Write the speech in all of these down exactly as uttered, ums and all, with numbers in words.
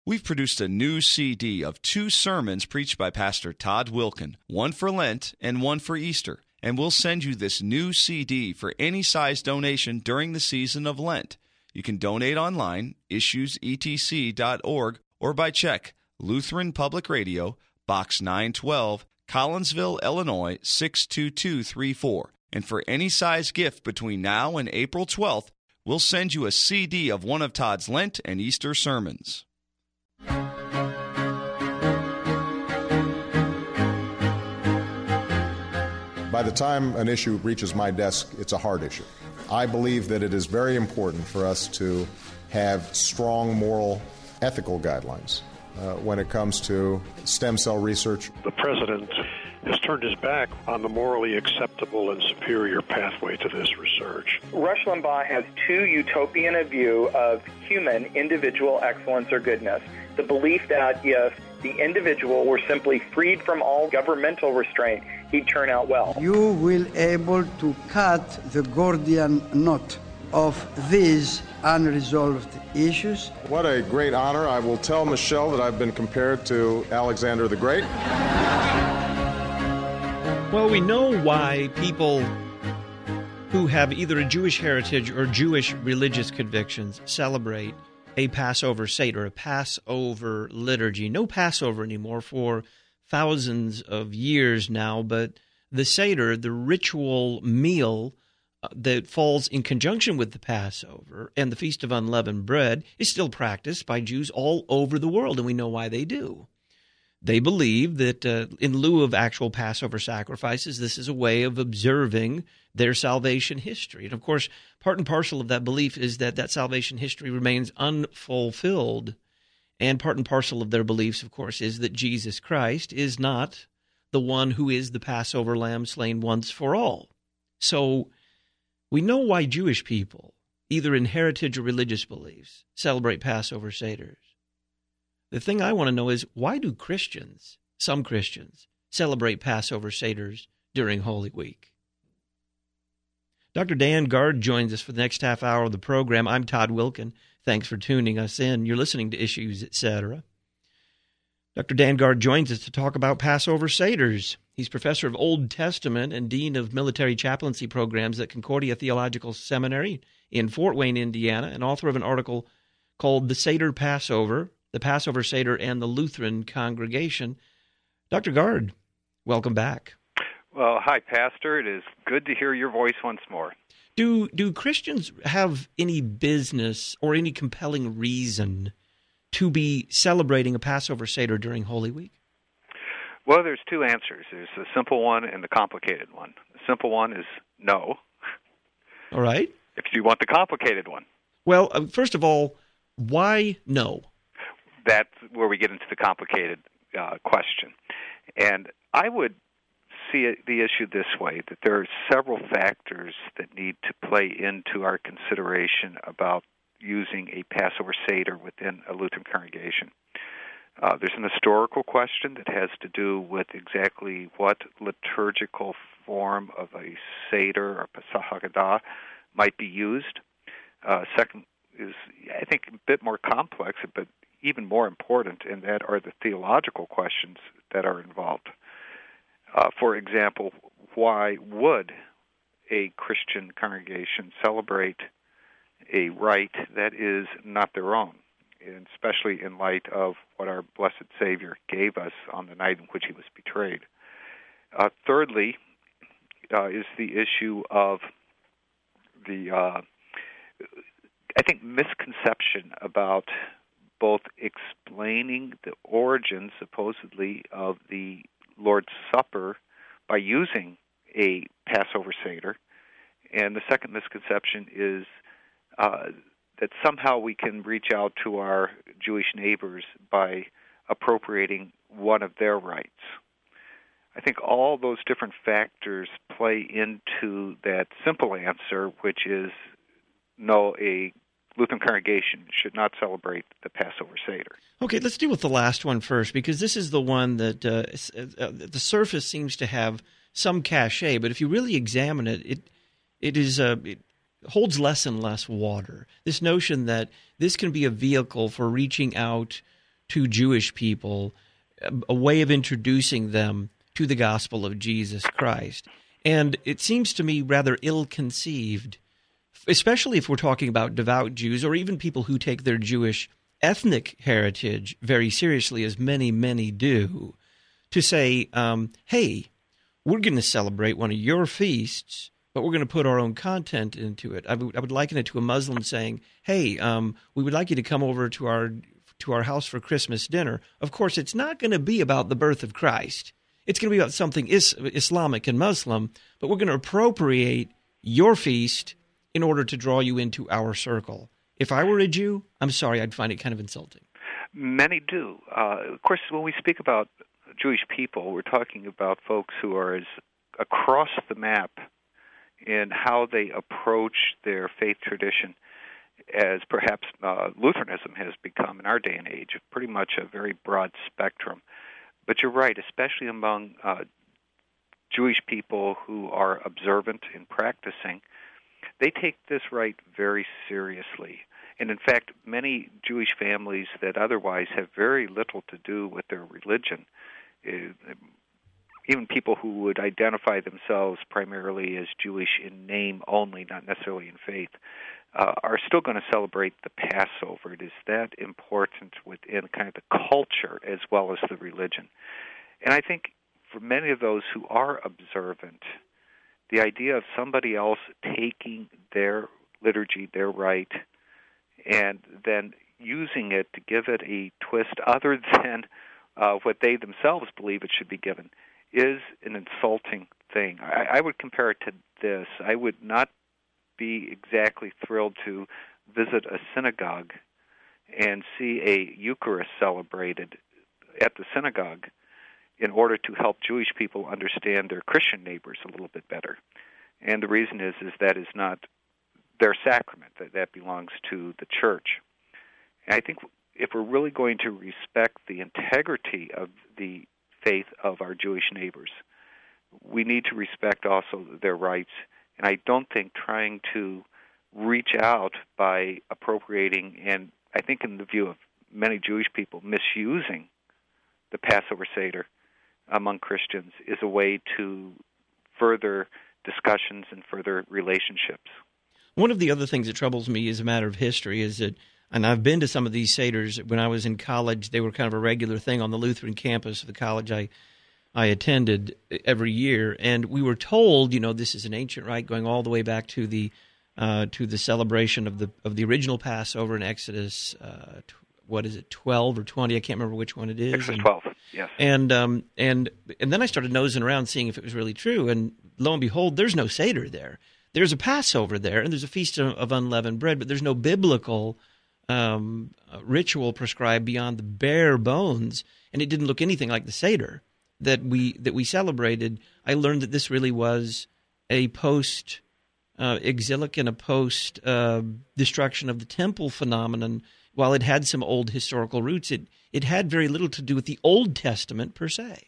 We've produced a new C D of two sermons preached by Pastor Todd Wilken, one for Lent and one for Easter. And we'll send you this new C D for any size donation during the season of Lent. You can donate online, issues e t c dot org, or by check, Lutheran Public Radio, Box nine twelve, Collinsville, Illinois, six two two three four. And for any size gift between now and April twelfth, we'll send you a C D of one of Todd's Lent and Easter sermons. By the time an issue reaches my desk, it's a hard issue. I believe that it is very important for us to have strong moral, ethical guidelines uh, when it comes to stem cell research. The president has turned his back on the morally acceptable and superior pathway to this research. Rush Limbaugh has too utopian a view of human individual excellence or goodness. The belief that if the individual were simply freed from all governmental restraint, he'd turn out well. You will able to cut the Gordian knot of these unresolved issues. What a great honor. I will tell Michelle that I've been compared to Alexander the Great. Well, we know why people who have either a Jewish heritage or Jewish religious convictions celebrate a Passover Seder, a Passover liturgy. No Passover anymore for thousands of years now, but the Seder, the ritual meal that falls in conjunction with the Passover and the Feast of Unleavened Bread, is still practiced by Jews all over the world, and we know why they do. They believe that uh, in lieu of actual Passover sacrifices, this is a way of observing their salvation history. And of course, part and parcel of that belief is that that salvation history remains unfulfilled. And part and parcel of their beliefs, of course, is that Jesus Christ is not the one who is the Passover lamb slain once for all. So we know why Jewish people, either in heritage or religious beliefs, celebrate Passover Seders. The thing I want to know is, why do Christians, some Christians, celebrate Passover Seders during Holy Week? Doctor Dan Guard joins us for the next half hour of the program. I'm Todd Wilken. Thanks for tuning us in. You're listening to Issues, et cetera. Doctor Dan Guard joins us to talk about Passover Seders. He's professor of Old Testament and dean of military chaplaincy programs at Concordia Theological Seminary in Fort Wayne, Indiana, and author of an article called The Seder Passover, the Passover Seder and the Lutheran Congregation. Doctor Guard, welcome back. Well, hi, Pastor. It is good to hear your voice once more. Do do Christians have any business or any compelling reason to be celebrating a Passover Seder during Holy Week? Well, there's two answers. There's the simple one and the complicated one. The simple one is no. All right. If you want the complicated one. Well, uh, first of all, why no? That's where we get into the complicated uh, question. And I would see it, the issue this way, that there are several factors that need to play into our consideration about using a Passover Seder within a Lutheran congregation. Uh, there's an historical question that has to do with exactly what liturgical form of a Seder or Pesach Haggadah might be used. Uh, second is, I think, a bit more complex, but even more important, and that are the theological questions that are involved. Uh, for example, why would a Christian congregation celebrate a rite that is not their own, and especially in light of what our blessed Savior gave us on the night in which he was betrayed? Uh, thirdly, uh, is the issue of the, uh, I think, misconception about both explaining the origin, supposedly, of the Lord's Supper by using a Passover Seder. And the second misconception is uh, that somehow we can reach out to our Jewish neighbors by appropriating one of their rites. I think all those different factors play into that simple answer, which is no, a Lutheran congregation should not celebrate the Passover Seder. Okay, let's deal with the last one first, because this is the one that uh, uh, the surface seems to have some cachet, but if you really examine it, it it is uh, it holds less and less water. This notion that this can be a vehicle for reaching out to Jewish people, a, a way of introducing them to the gospel of Jesus Christ. And it seems to me rather ill-conceived, especially if we're talking about devout Jews or even people who take their Jewish ethnic heritage very seriously, as many, many do, to say, um, hey, we're going to celebrate one of your feasts, but we're going to put our own content into it. I would, I would liken it to a Muslim saying, hey, um, we would like you to come over to our to our house for Christmas dinner. Of course, it's not going to be about the birth of Christ. It's going to be about something is, Islamic and Muslim, but we're going to appropriate your feast in order to draw you into our circle. If I were a Jew, I'm sorry, I'd find it kind of insulting. Many do. Uh, of course, when we speak about Jewish people, we're talking about folks who are as across the map in how they approach their faith tradition as perhaps uh, Lutheranism has become in our day and age, pretty much a very broad spectrum. But you're right, especially among uh, Jewish people who are observant and practicing, they take this rite very seriously. And in fact, many Jewish families that otherwise have very little to do with their religion, uh, even people who would identify themselves primarily as Jewish in name only, not necessarily in faith, uh, are still going to celebrate the Passover. It is that important within kind of the culture as well as the religion. And I think for many of those who are observant, the idea of somebody else taking their liturgy, their rite, and then using it to give it a twist other than uh, what they themselves believe it should be given is an insulting thing. I, I would compare it to this. I would not be exactly thrilled to visit a synagogue and see a Eucharist celebrated at the synagogue in order to help Jewish people understand their Christian neighbors a little bit better. And the reason is, is that is not their sacrament, that, that belongs to the church. And I think if we're really going to respect the integrity of the faith of our Jewish neighbors, we need to respect also their rights. And I don't think trying to reach out by appropriating, and I think in the view of many Jewish people, misusing the Passover Seder among Christians is a way to further discussions and further relationships. One of the other things that troubles me as a matter of history is that, and I've been to some of these Seders when I was in college, they were kind of a regular thing on the Lutheran campus of the college I I attended every year, and we were told, you know, this is an ancient rite going all the way back to the uh, to the celebration of the of the original Passover in Exodus. Uh, tw- what is it, twelve or twenty? I can't remember which one it is. Exodus and, twelve. Yes. And um and and then I started nosing around, seeing if it was really true, and lo and behold, there's no Seder there. There's a Passover there, and there's a feast of, of unleavened bread, but there's no biblical um, ritual prescribed beyond the bare bones, and it didn't look anything like the Seder that we that we celebrated. I learned that this really was a post uh, exilic and a post uh, destruction of the temple phenomenon. While it had some old historical roots, it it had very little to do with the Old Testament per se.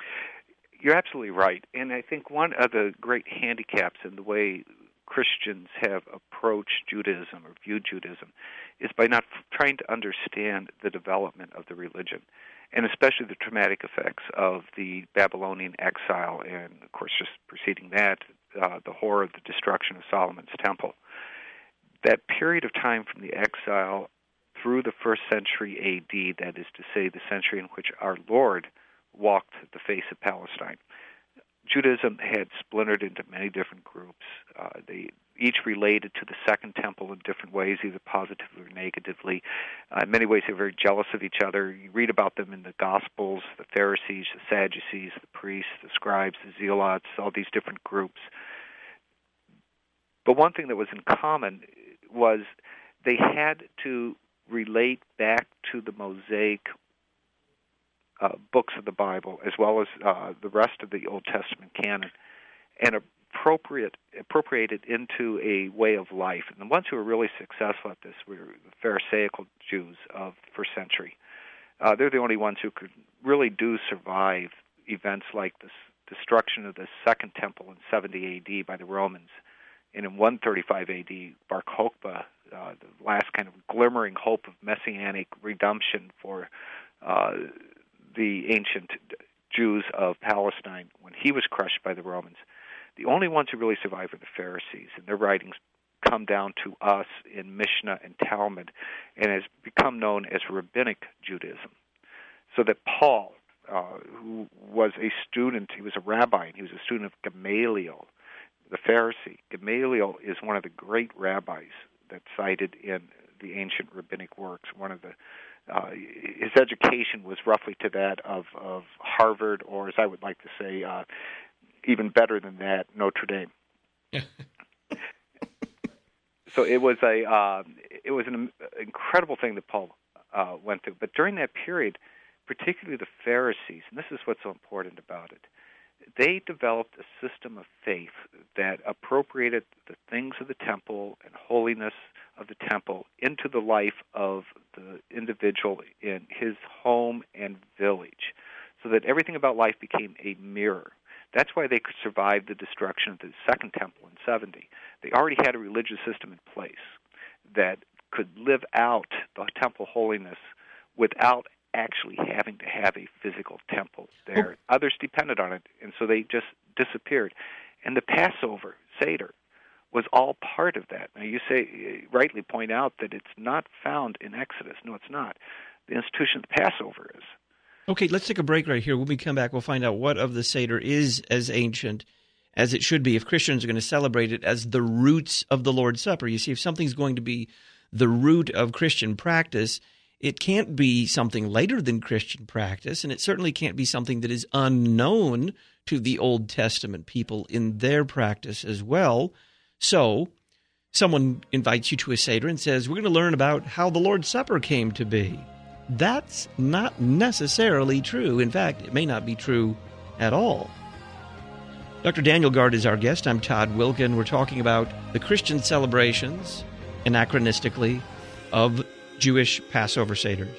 You're absolutely right. And I think one of the great handicaps in the way Christians have approached Judaism or viewed Judaism is by not f- trying to understand the development of the religion, and especially the traumatic effects of the Babylonian exile and, of course, just preceding that, uh, the horror of the destruction of Solomon's temple. That period of time from the exile through the first century A D, that is to say the century in which our Lord walked the face of Palestine, Judaism had splintered into many different groups. Uh, they each related to the Second Temple in different ways, either positively or negatively. Uh, in many ways, they were very jealous of each other. You read about them in the Gospels, the Pharisees, the Sadducees, the priests, the scribes, the zealots, all these different groups. But one thing that was in common was they had to relate back to the Mosaic Uh, books of the Bible, as well as uh, the rest of the Old Testament canon, and appropriate appropriate it into a way of life. And the ones who were really successful at this were the Pharisaical Jews of the first century. Uh, they're the only ones who could really do survive events like the destruction of the Second Temple in seventy A D by the Romans, and in one thirty-five A D, Bar Kokhba, uh, the last kind of glimmering hope of messianic redemption for uh, the ancient Jews of Palestine when he was crushed by the Romans. The only ones who really survived were the Pharisees, and their writings come down to us in Mishnah and Talmud, and has become known as Rabbinic Judaism. So that Paul, uh, who was a student, he was a rabbi, and he was a student of Gamaliel, the Pharisee. Gamaliel is one of the great rabbis that's cited in the ancient rabbinic works. One of the uh, his education was roughly to that of, of Harvard, or as I would like to say, uh, even better than that, Notre Dame. So it was a uh, it was an incredible thing that Paul uh, went through. But during that period, particularly the Pharisees, and this is what's so important about it, they developed a system of faith that appropriated the things of the temple and holiness of the temple into the life of the individual in his home and village, so that everything about life became a mirror. That's why they could survive the destruction of the Second Temple in seventy. They already had a religious system in place that could live out the temple holiness without actually having to have a physical temple there. Oh. Others depended on it, and so they just disappeared. And the Passover, Seder, was all part of that. Now, you say, rightly point out that it's not found in Exodus. No, it's not. The institution of the Passover is. Okay, let's take a break right here. When we come back, we'll find out what of the Seder is as ancient as it should be if Christians are going to celebrate it as the roots of the Lord's Supper. You see, if something's going to be the root of Christian practice, it can't be something later than Christian practice, and it certainly can't be something that is unknown to the Old Testament people in their practice as well. So someone invites you to a Seder and says, we're going to learn about how the Lord's Supper came to be. That's not necessarily true. In fact, it may not be true at all. Doctor Daniel Gard is our guest. I'm Todd Wilken. We're talking about the Christian celebrations, anachronistically, of Jewish Passover Seders.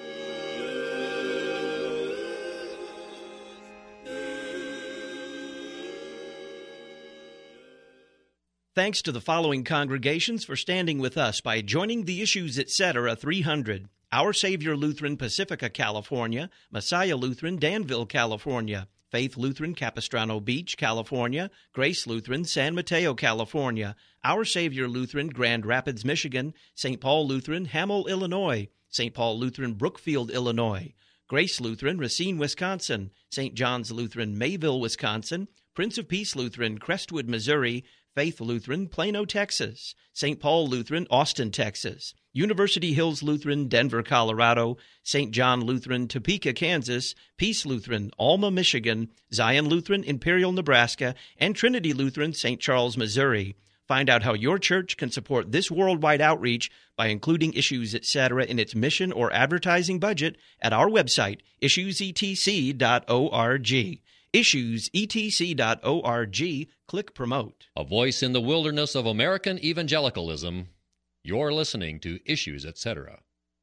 Thanks to the following congregations for standing with us by joining the Issues Etc. three hundred. Our Savior Lutheran, Pacifica, California; Messiah Lutheran, Danville, California; Faith Lutheran, Capistrano Beach, California; Grace Lutheran, San Mateo, California; Our Savior Lutheran, Grand Rapids, Michigan; Saint Paul Lutheran, Hamel, Illinois; Saint Paul Lutheran, Brookfield, Illinois; Grace Lutheran, Racine, Wisconsin; Saint John's Lutheran, Mayville, Wisconsin; Prince of Peace Lutheran, Crestwood, Missouri; Faith Lutheran, Plano, Texas; Saint Paul Lutheran, Austin, Texas; University Hills Lutheran, Denver, Colorado; Saint John Lutheran, Topeka, Kansas; Peace Lutheran, Alma, Michigan; Zion Lutheran, Imperial, Nebraska; and Trinity Lutheran, Saint Charles, Missouri. Find out how your church can support this worldwide outreach by including Issues Etc. in its mission or advertising budget at our website, issues e t c dot org. issues e t c dot org. Click Promote. A voice in the wilderness of American evangelicalism. You're listening to Issues Etc.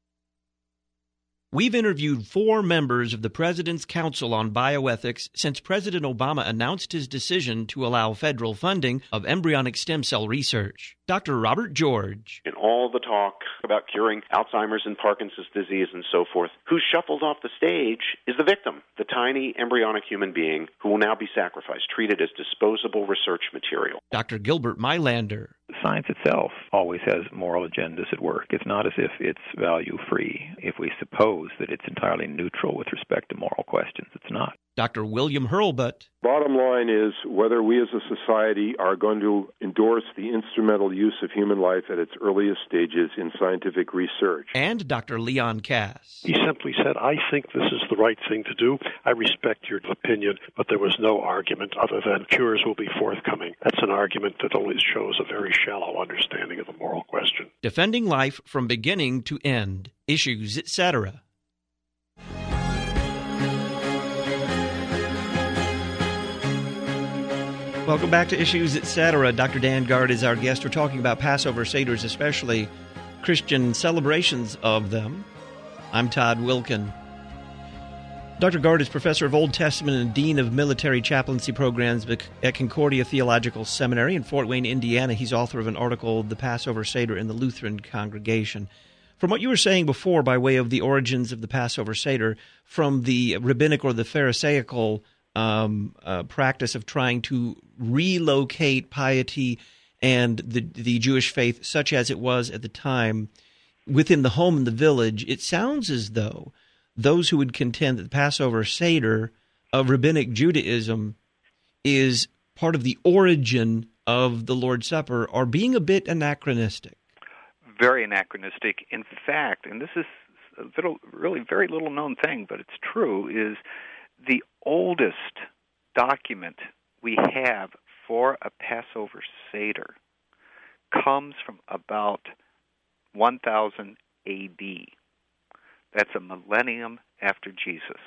We've interviewed four members of the President's Council on Bioethics since President Obama announced his decision to allow federal funding of embryonic stem cell research. Doctor Robert George. In all the talk about curing Alzheimer's and Parkinson's disease and so forth, who shuffled off the stage is the victim, the tiny embryonic human being who will now be sacrificed, treated as disposable research material. Doctor Gilbert Meilander. Science itself always has moral agendas at work. It's not as if it's value-free. If we suppose that it's entirely neutral with respect to moral questions, it's not. Doctor William Hurlbut. Bottom line is whether we as a society are going to endorse the instrumental use of human life at its earliest stages in scientific research. And Doctor Leon Cass. He simply said, I think this is the right thing to do. I respect your opinion, but there was no argument other than cures will be forthcoming. That's an argument that only shows a very shallow understanding of the moral question. Defending life from beginning to end. Issues Etc. Welcome back to Issues Etc. Doctor Dan Gard is our guest. We're talking about Passover Seders, especially Christian celebrations of them. I'm Todd Wilken. Doctor Gard is professor of Old Testament and dean of military chaplaincy programs at Concordia Theological Seminary in Fort Wayne, Indiana. He's author of an article, The Passover Seder in the Lutheran Congregation. From what you were saying before by way of the origins of the Passover Seder, from the rabbinic or the Pharisaical um, uh, practice of trying to relocate piety and the, the Jewish faith such as it was at the time within the home and the village, it sounds as though those who would contend that the Passover Seder of rabbinic Judaism is part of the origin of the Lord's Supper are being a bit anachronistic. Very anachronistic. In fact, and this is a little, really very little known thing, but it's true, is the oldest document we have for a Passover Seder comes from about one thousand A D. That's a millennium after Jesus.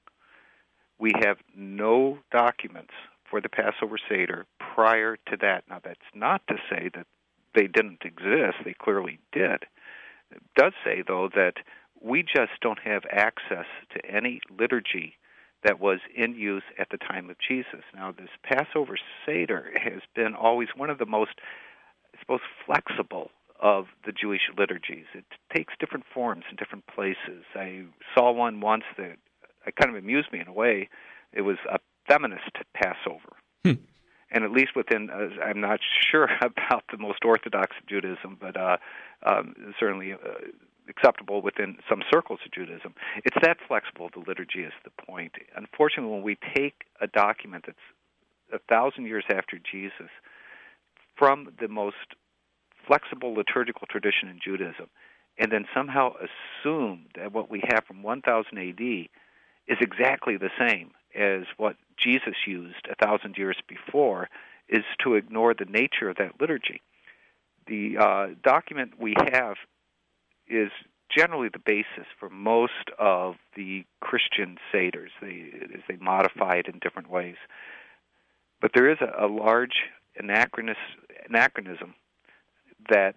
We have no documents for the Passover Seder prior to that. Now, that's not to say that they didn't exist. They clearly did. It does say, though, that we just don't have access to any liturgy that was in use at the time of Jesus. Now, this Passover Seder has been always one of the most, I suppose, flexible of the Jewish liturgies. It takes different forms in different places. I saw one once that it kind of amused me in a way. It was a feminist Passover. Hmm. And at least within, uh, I'm not sure about the most orthodox of Judaism, but uh, um, certainly uh, acceptable within some circles of Judaism. It's that flexible, the liturgy is the point. Unfortunately, when we take a document that's a thousand years after Jesus from the most flexible liturgical tradition in Judaism, and then somehow assume that what we have from one thousand A D is exactly the same as what Jesus used a thousand years before, is to ignore the nature of that liturgy. The uh, document we have is generally the basis for most of the Christian Seders. They, they modify it in different ways. But there is a, a large anachronis, anachronism that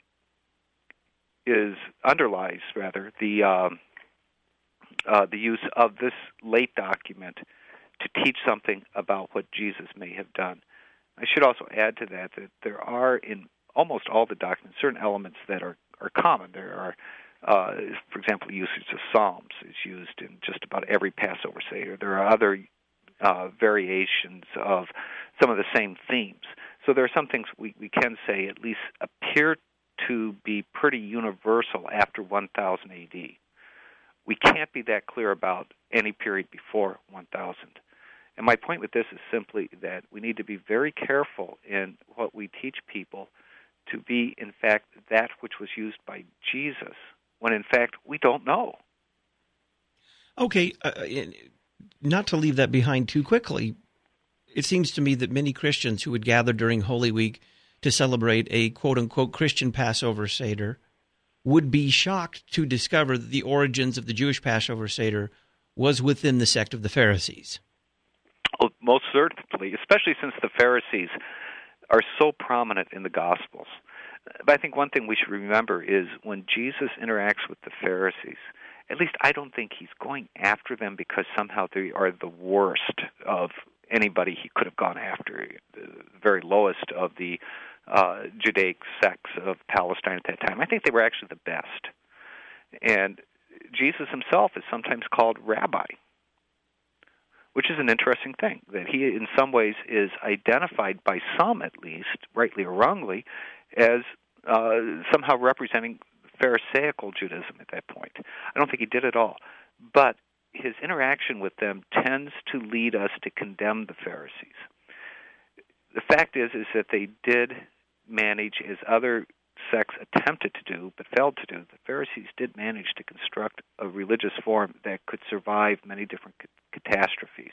is underlies, rather, the um, uh, the use of this late document to teach something about what Jesus may have done. I should also add to that that there are, in almost all the documents, certain elements that are, are common. There are, uh, for example, usage of Psalms is used in just about every Passover Seder. There are other uh, variations of some of the same themes. So there are some things we, we can say at least appear to be pretty universal after one thousand A D. We can't be that clear about any period before one thousand. And my point with this is simply that we need to be very careful in what we teach people to be, in fact, that which was used by Jesus, when, in fact, we don't know. Okay, uh, not to leave that behind too quickly, it seems to me that many Christians who would gather during Holy Week to celebrate a quote-unquote Christian Passover Seder would be shocked to discover that the origins of the Jewish Passover Seder was within the sect of the Pharisees. Oh, most certainly, especially since the Pharisees are so prominent in the Gospels. But I think one thing we should remember is when Jesus interacts with the Pharisees, at least I don't think he's going after them because somehow they are the worst of anybody he could have gone after, the very lowest of the uh, Judaic sects of Palestine at that time. I think they were actually the best. And Jesus himself is sometimes called rabbi, which is an interesting thing, that he in some ways is identified by some, at least, rightly or wrongly, as uh, somehow representing Pharisaical Judaism at that point. I don't think he did at all. But his interaction with them tends to lead us to condemn the Pharisees. The fact is, is that they did manage, as other sects attempted to do, but failed to do, the Pharisees did manage to construct a religious form that could survive many different catastrophes.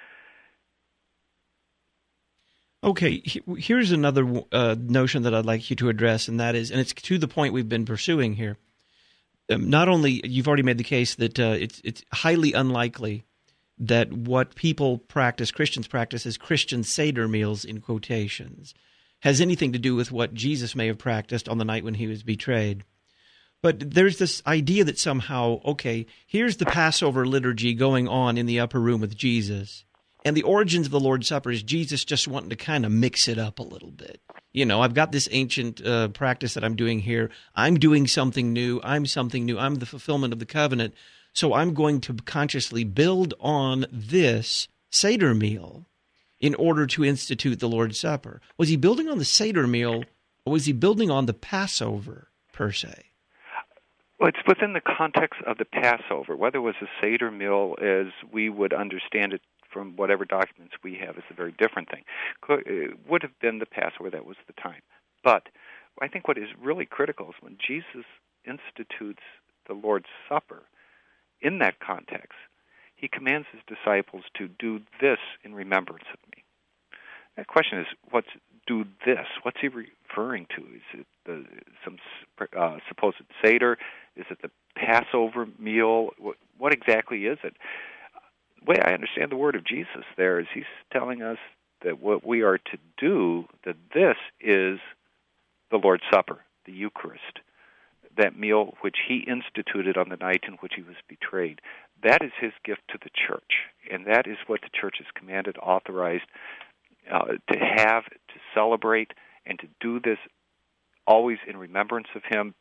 Okay, here's another uh, notion that I'd like you to address, and that is, and it's to the point we've been pursuing here. Um, not only, you've already made the case that uh, it's it's highly unlikely that what people practice, Christians practice as Christian Seder meals, in quotations, has anything to do with what Jesus may have practiced on the night when he was betrayed. But there's this idea that somehow, okay, here's the Passover liturgy going on in the upper room with Jesus, And the origins of the Lord's Supper is Jesus just wanting to kind of mix it up a little bit. You know, I've got this ancient uh, practice that I'm doing here. I'm doing something new. I'm something new. I'm the fulfillment of the covenant. So I'm going to consciously build on this Seder meal in order to institute the Lord's Supper. Was he building on the Seder meal, or was he building on the Passover, per se? Well, it's within the context of the Passover. Whether it was a Seder meal as we would understand it from whatever documents we have is a very different thing. It would have been the Passover, that was the time. But I think what is really critical is when Jesus institutes the Lord's Supper, in that context, he commands his disciples to do this in remembrance of me. That question is, what's do this? What's he referring to? Is it the, some uh, supposed Seder? Is it the Passover meal? What, what exactly is it? The way I understand the word of Jesus there is he's telling us that what we are to do, that this is the Lord's Supper, the Eucharist, that meal which he instituted on the night in which he was betrayed. That is his gift to the church, and that is what the church is commanded, authorized uh, to have, to celebrate, and to do this always in remembrance of him.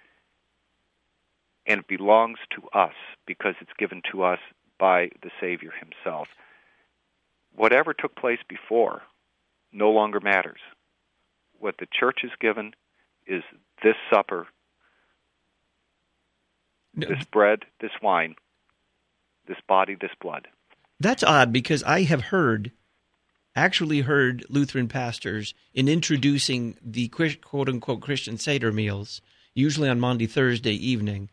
And it belongs to us because it's given to us by the Savior himself. Whatever took place before no longer matters. What the church is given is this supper, no. this bread, this wine, this body, this blood. That's odd because I have heard, actually heard Lutheran pastors in introducing the quote-unquote Christian Seder meals, usually on Maundy Thursday evening,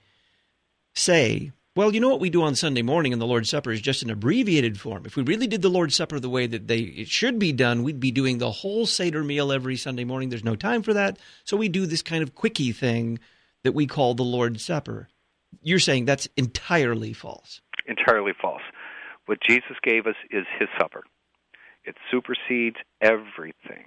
say, well, you know what we do on Sunday morning in the Lord's Supper is just an abbreviated form. If we really did the Lord's Supper the way that they it should be done, we'd be doing the whole Seder meal every Sunday morning. There's no time for that, so we do this kind of quickie thing that we call the Lord's Supper. You're saying that's entirely false. Entirely false. What Jesus gave us is his supper. It supersedes everything.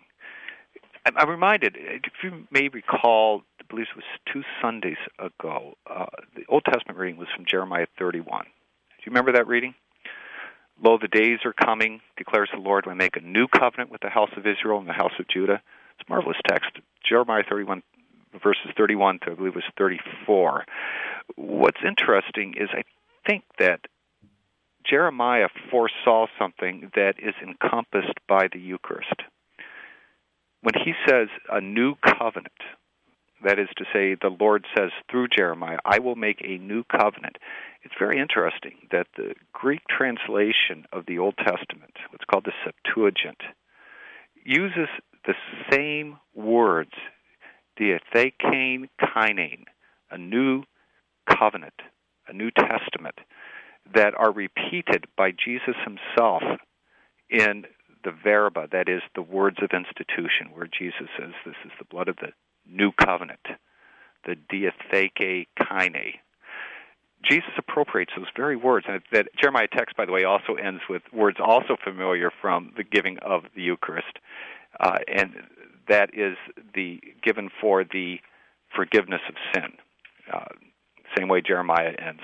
I'm reminded, if you may recall, I believe it was two Sundays ago, uh, the Old Testament reading was from Jeremiah thirty-one. Do you remember that reading? Lo, the days are coming, declares the Lord, when I make a new covenant with the house of Israel and the house of Judah. It's a marvelous text. Jeremiah thirty-one, verses thirty-one to, I believe it was thirty-four. What's interesting is I think that Jeremiah foresaw something that is encompassed by the Eucharist. When he says a new covenant, that is to say, the Lord says through Jeremiah, I will make a new covenant. It's very interesting that the Greek translation of the Old Testament, what's called the Septuagint, uses the same words, diatheken kainein, a new covenant, a New Testament, that are repeated by Jesus himself in the verba, that is, the words of institution, where Jesus says, this is the blood of the new covenant, the diatheke kaine. Jesus appropriates those very words. And that Jeremiah text, by the way, also ends with words also familiar from the giving of the Eucharist. Uh, and that is the given for the forgiveness of sin. Uh, same way Jeremiah ends.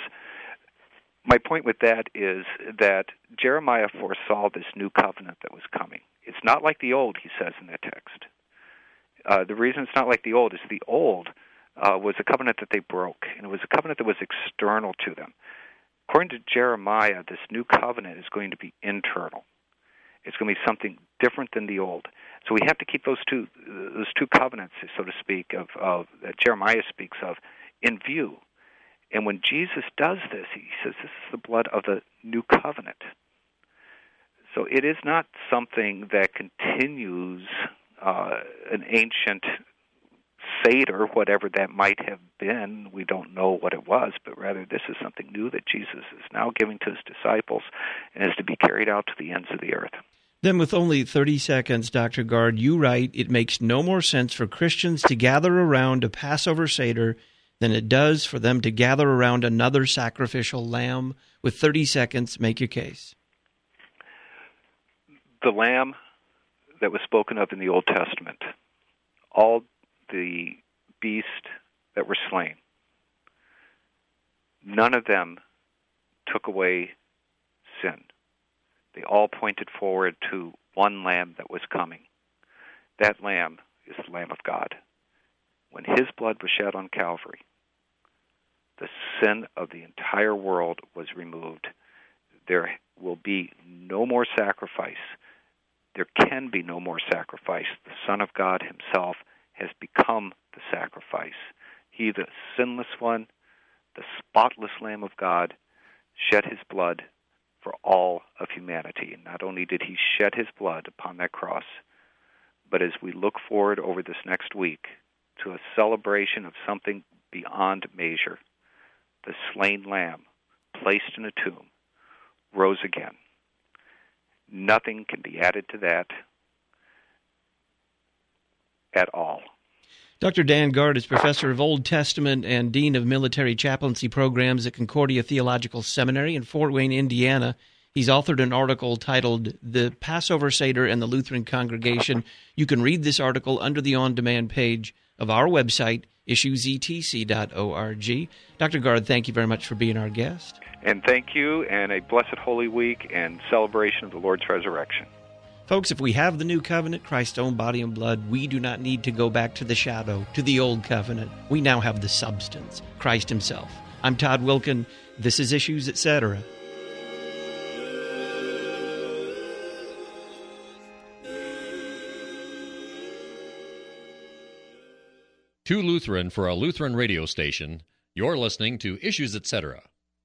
My point with that is that Jeremiah foresaw this new covenant that was coming. It's not like the old, he says in that text. Uh, the reason it's not like the old is the old uh, was a covenant that they broke, and it was a covenant that was external to them. According to Jeremiah, this new covenant is going to be internal. It's going to be something different than the old. So we have to keep those two those two covenants, so to speak, of, of that Jeremiah speaks of, in view. And when Jesus does this, he says this is the blood of the new covenant. So it is not something that continues uh, an ancient Seder, whatever that might have been. We don't know what it was, but rather this is something new that Jesus is now giving to his disciples and is to be carried out to the ends of the earth. Then with only thirty seconds, Doctor Guard, you write, it makes no more sense for Christians to gather around a Passover Seder than it does for them to gather around another sacrificial lamb. With thirty seconds, make your case. The lamb that was spoken of in the Old Testament, all the beasts that were slain, none of them took away sin. They all pointed forward to one Lamb that was coming. That Lamb is the Lamb of God. When his blood was shed on Calvary, the sin of the entire world was removed. There will be no more sacrifice. There can be no more sacrifice. The Son of God himself has become the sacrifice. He, the sinless one, the spotless Lamb of God, shed his blood for all of humanity. And not only did he shed his blood upon that cross, but as we look forward over this next week to a celebration of something beyond measure, the slain Lamb, placed in a tomb, rose again. Nothing can be added to that at all. Doctor Dan Guard is professor of Old Testament and dean of military chaplaincy programs at Concordia Theological Seminary in Fort Wayne, Indiana. He's authored an article titled The Passover Seder and the Lutheran Congregation. You can read this article under the on-demand page of our website, issues e t c dot org. Doctor Guard, thank you very much for being our guest. And thank you, and a blessed Holy Week and celebration of the Lord's resurrection. Folks, if we have the new covenant, Christ's own body and blood, we do not need to go back to the shadow, to the old covenant. We now have the substance, Christ himself. I'm Todd Wilken. This is Issues, et cetera. Too Lutheran for a Lutheran radio station. You're listening to Issues, et cetera.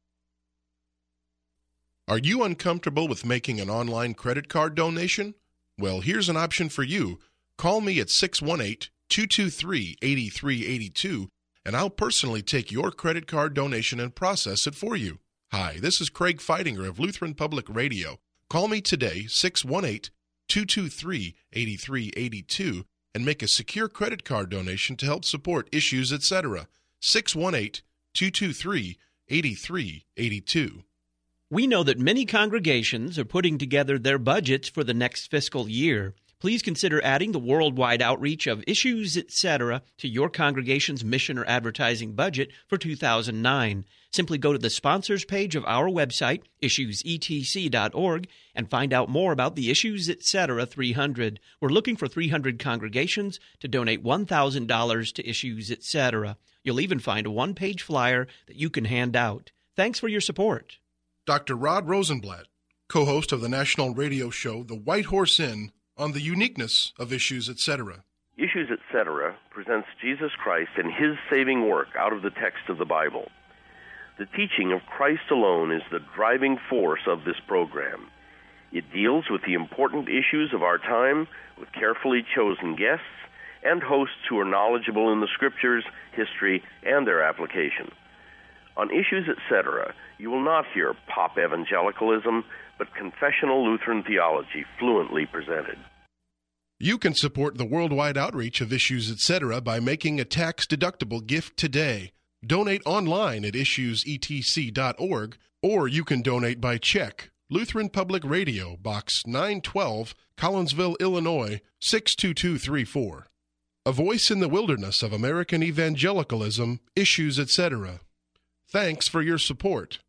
Are you uncomfortable with making an online credit card donation? Well, here's an option for you. Call me at six one eight, two two three, eight three eight two, and I'll personally take your credit card donation and process it for you. Hi, this is Craig Feidinger of Lutheran Public Radio. Call me today, six one eight, two two three, eight three eight two, and make a secure credit card donation to help support Issues, et cetera. six one eight, two two three, eight three eight two. We know that many congregations are putting together their budgets for the next fiscal year. Please consider adding the worldwide outreach of Issues, et cetera to your congregation's mission or advertising budget for two thousand nine. Simply go to the sponsors page of our website, issues e t c dot org, and find out more about the Issues, et cetera three hundred. We're looking for three hundred congregations to donate one thousand dollars to Issues, et cetera. You'll even find a one-page flyer that you can hand out. Thanks for your support. Doctor Rod Rosenblatt, co-host of the national radio show The White Horse Inn, on the uniqueness of Issues, et cetera. Issues, et cetera presents Jesus Christ and his saving work out of the text of the Bible. The teaching of Christ alone is the driving force of this program. It deals with the important issues of our time with carefully chosen guests and hosts who are knowledgeable in the Scriptures, history, and their application. On Issues, et cetera, you will not hear pop evangelicalism, but confessional Lutheran theology fluently presented. You can support the worldwide outreach of Issues, et cetera by making a tax-deductible gift today. Donate online at issues e t c dot org, or you can donate by check. Lutheran Public Radio, Box nine twelve, Collinsville, Illinois, six two two three four. A voice in the wilderness of American evangelicalism, Issues, et cetera. Thanks for your support.